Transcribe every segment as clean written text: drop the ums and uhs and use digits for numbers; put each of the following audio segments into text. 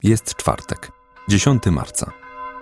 Jest czwartek, 10 marca.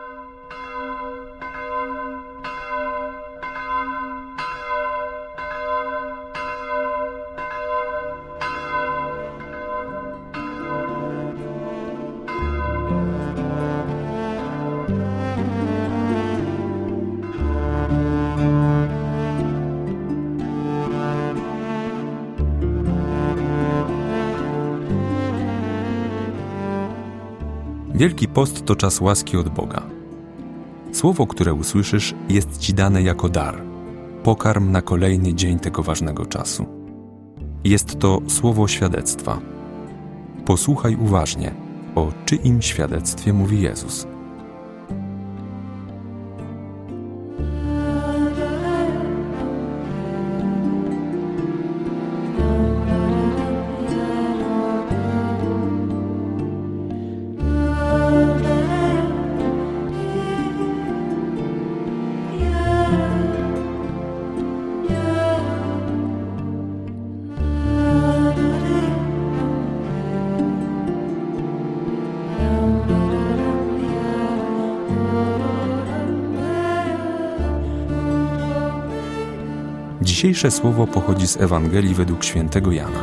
Wielki Post to czas łaski od Boga. Słowo, które usłyszysz, jest ci dane jako dar, pokarm na kolejny dzień tego ważnego czasu. Jest to słowo świadectwa. Posłuchaj uważnie, o czyim świadectwie mówi Jezus. Dzisiejsze słowo pochodzi z Ewangelii według świętego Jana.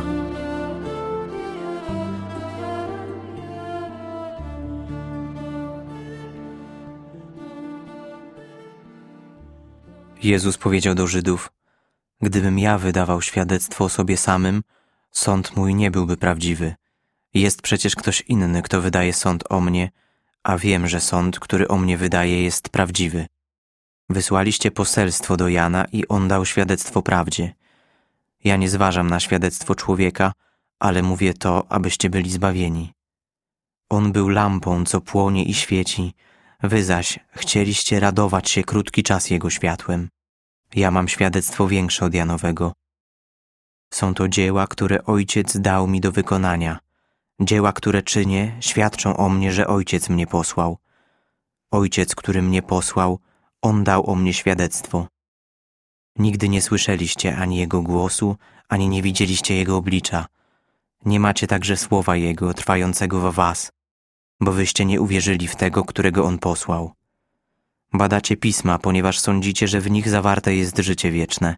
Jezus powiedział do Żydów: gdybym ja wydawał świadectwo o sobie samym, sąd mój nie byłby prawdziwy. Jest przecież ktoś inny, kto wydaje sąd o mnie, a wiem, że sąd, który o mnie wydaje, jest prawdziwy. Wysłaliście poselstwo do Jana i on dał świadectwo prawdzie. Ja nie zważam na świadectwo człowieka, ale mówię to, abyście byli zbawieni. On był lampą, co płonie i świeci, wy zaś chcieliście radować się krótki czas jego światłem. Ja mam świadectwo większe od Janowego. Są to dzieła, które Ojciec dał mi do wykonania. Dzieła, które czynię, świadczą o mnie, że Ojciec mnie posłał. Ojciec, który mnie posłał, On dał o mnie świadectwo. Nigdy nie słyszeliście ani Jego głosu, ani nie widzieliście Jego oblicza. Nie macie także słowa Jego trwającego w was, bo wyście nie uwierzyli w tego, którego On posłał. Badacie pisma, ponieważ sądzicie, że w nich zawarte jest życie wieczne.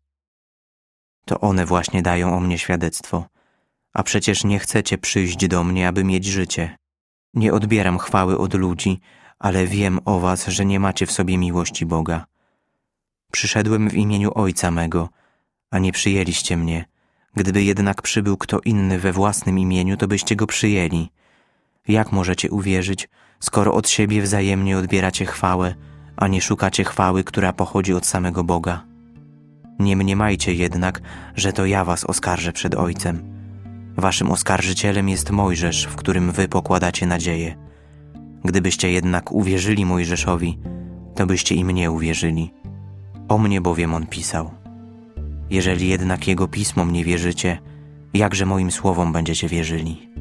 To one właśnie dają o mnie świadectwo, a przecież nie chcecie przyjść do mnie, aby mieć życie. Nie odbieram chwały od ludzi, ale wiem o was, że nie macie w sobie miłości Boga. Przyszedłem w imieniu Ojca mego, a nie przyjęliście mnie. Gdyby jednak przybył kto inny we własnym imieniu, to byście go przyjęli. Jak możecie uwierzyć, skoro od siebie wzajemnie odbieracie chwałę, a nie szukacie chwały, która pochodzi od samego Boga? Nie mniemajcie jednak, że to ja was oskarżę przed Ojcem. Waszym oskarżycielem jest Mojżesz, w którym wy pokładacie nadzieję. Gdybyście jednak uwierzyli Mojżeszowi, to byście i mnie uwierzyli. O mnie bowiem on pisał. Jeżeli jednak jego pismom nie wierzycie, jakże moim słowom będziecie wierzyli?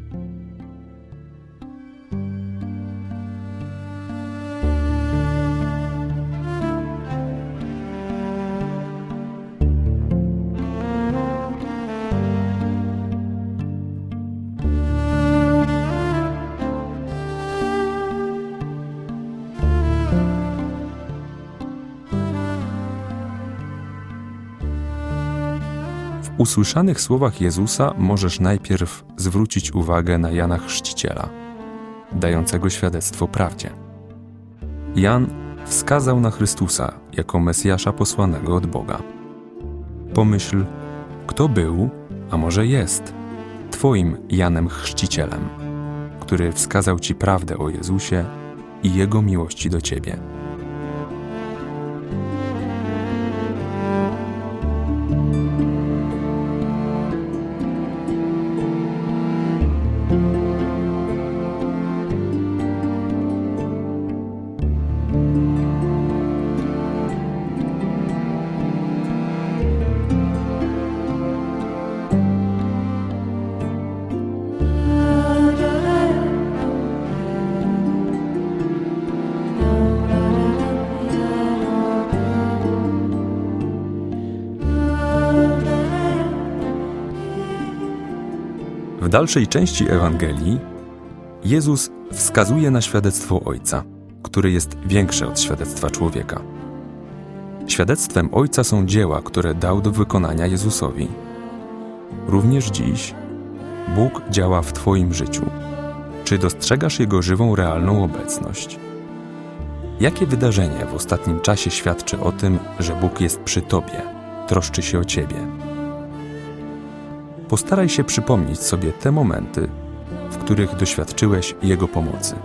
W usłyszanych słowach Jezusa możesz najpierw zwrócić uwagę na Jana Chrzciciela, dającego świadectwo prawdzie. Jan wskazał na Chrystusa jako Mesjasza posłanego od Boga. Pomyśl, kto był, a może jest, twoim Janem Chrzcicielem, który wskazał ci prawdę o Jezusie i Jego miłości do ciebie. W dalszej części Ewangelii Jezus wskazuje na świadectwo Ojca, które jest większe od świadectwa człowieka. Świadectwem Ojca są dzieła, które dał do wykonania Jezusowi. Również dziś Bóg działa w Twoim życiu. Czy dostrzegasz Jego żywą, realną obecność? Jakie wydarzenie w ostatnim czasie świadczy o tym, że Bóg jest przy Tobie, troszczy się o Ciebie? Postaraj się przypomnieć sobie te momenty, w których doświadczyłeś Jego pomocy.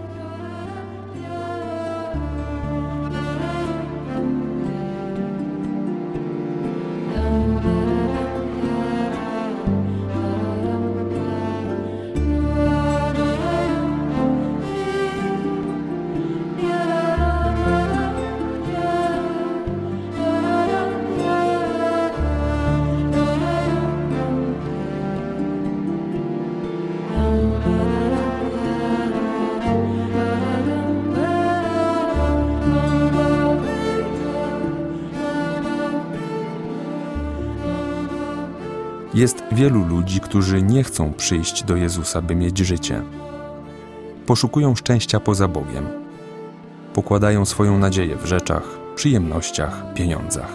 Jest wielu ludzi, którzy nie chcą przyjść do Jezusa, by mieć życie. Poszukują szczęścia poza Bogiem. Pokładają swoją nadzieję w rzeczach, przyjemnościach, pieniądzach.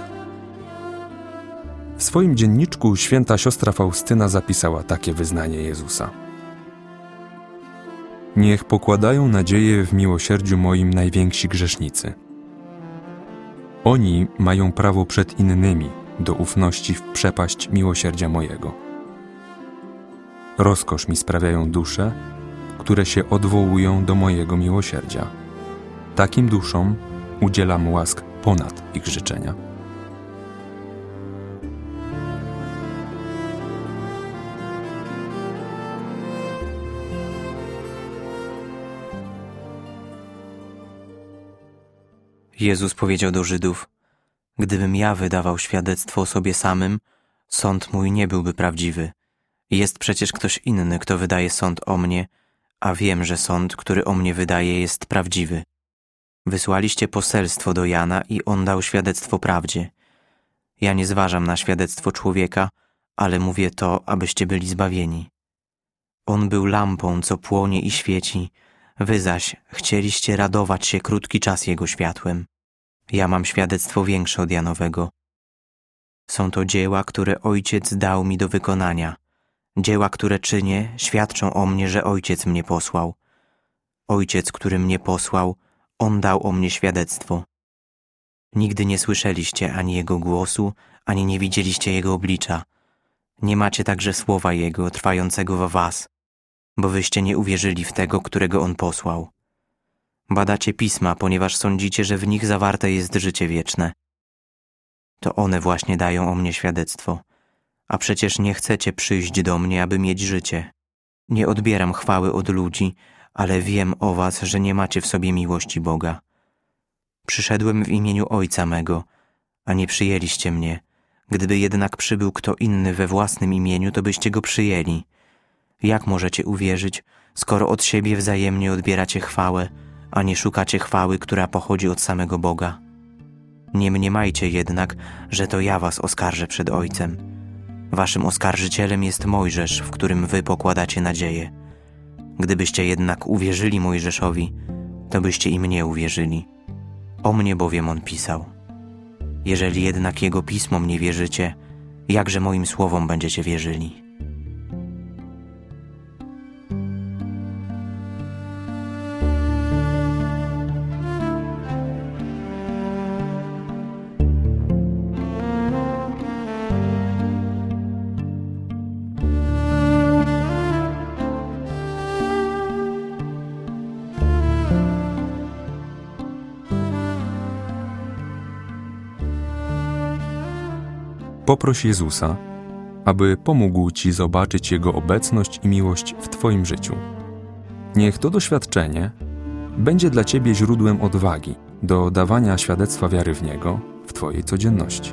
W swoim dzienniczku święta siostra Faustyna zapisała takie wyznanie Jezusa. Niech pokładają nadzieję w miłosierdziu moim najwięksi grzesznicy. Oni mają prawo przed innymi do ufności w przepaść miłosierdzia mojego. Rozkosz mi sprawiają dusze, które się odwołują do mojego miłosierdzia. Takim duszom udzielam łask ponad ich życzenia. Jezus powiedział do Żydów: gdybym ja wydawał świadectwo o sobie samym, sąd mój nie byłby prawdziwy. Jest przecież ktoś inny, kto wydaje sąd o mnie, a wiem, że sąd, który o mnie wydaje, jest prawdziwy. Wysłaliście poselstwo do Jana i on dał świadectwo prawdzie. Ja nie zważam na świadectwo człowieka, ale mówię to, abyście byli zbawieni. On był lampą, co płonie i świeci, wy zaś chcieliście radować się krótki czas jego światłem. Ja mam świadectwo większe od Janowego. Są to dzieła, które Ojciec dał mi do wykonania. Dzieła, które czynię, świadczą o mnie, że Ojciec mnie posłał. Ojciec, który mnie posłał, On dał o mnie świadectwo. Nigdy nie słyszeliście ani Jego głosu, ani nie widzieliście Jego oblicza. Nie macie także słowa Jego trwającego w was, bo wyście nie uwierzyli w tego, którego On posłał. Badacie pisma, ponieważ sądzicie, że w nich zawarte jest życie wieczne. To one właśnie dają o mnie świadectwo. A przecież nie chcecie przyjść do mnie, aby mieć życie. Nie odbieram chwały od ludzi, ale wiem o was, że nie macie w sobie miłości Boga. Przyszedłem w imieniu Ojca mego, a nie przyjęliście mnie. Gdyby jednak przybył kto inny we własnym imieniu, to byście go przyjęli. Jak możecie uwierzyć, skoro od siebie wzajemnie odbieracie chwałę, a nie szukacie chwały, która pochodzi od samego Boga? Nie mniemajcie jednak, że to ja was oskarżę przed Ojcem. Waszym oskarżycielem jest Mojżesz, w którym wy pokładacie nadzieję. Gdybyście jednak uwierzyli Mojżeszowi, to byście i mnie uwierzyli. O mnie bowiem on pisał. Jeżeli jednak jego pismom nie wierzycie, jakże moim słowom będziecie wierzyli? Poproś Jezusa, aby pomógł Ci zobaczyć Jego obecność i miłość w Twoim życiu. Niech to doświadczenie będzie dla Ciebie źródłem odwagi do dawania świadectwa wiary w Niego w Twojej codzienności.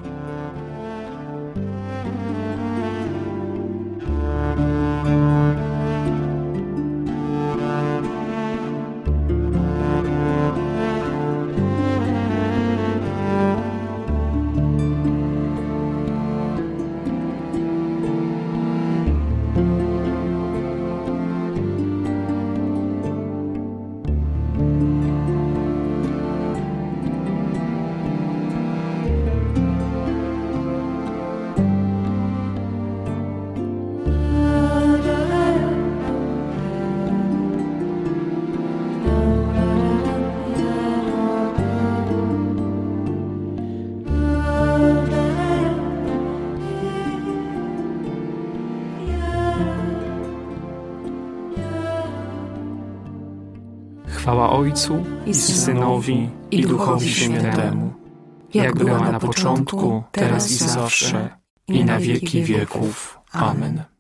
Chwała Ojcu i Synowi i Duchowi Świętemu, jak była na początku, teraz i zawsze, i na wieki wieków. Amen.